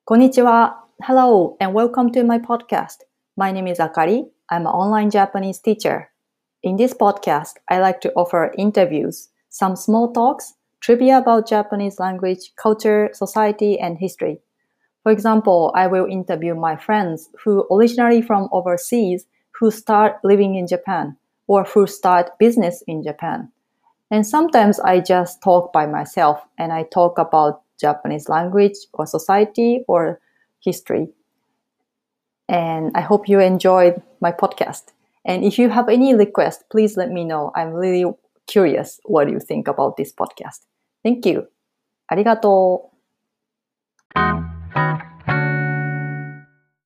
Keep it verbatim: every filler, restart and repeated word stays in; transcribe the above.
Konnichiwa. Hello and welcome to my podcast. My name is Akari. I'm an online Japanese teacher. In this podcast, I like to offer interviews, some small talks, trivia about Japanese language, culture, society, and history. For example, I will interview my friends who originally from overseas who start living in Japan or who start business in Japan. And sometimes I just talk by myself and I talk about Japanese language or society or history. And I hope you enjoyed my podcast. And if you have any request, please let me know. I'm really curious what you think about this podcast. Thank you. ありがとう。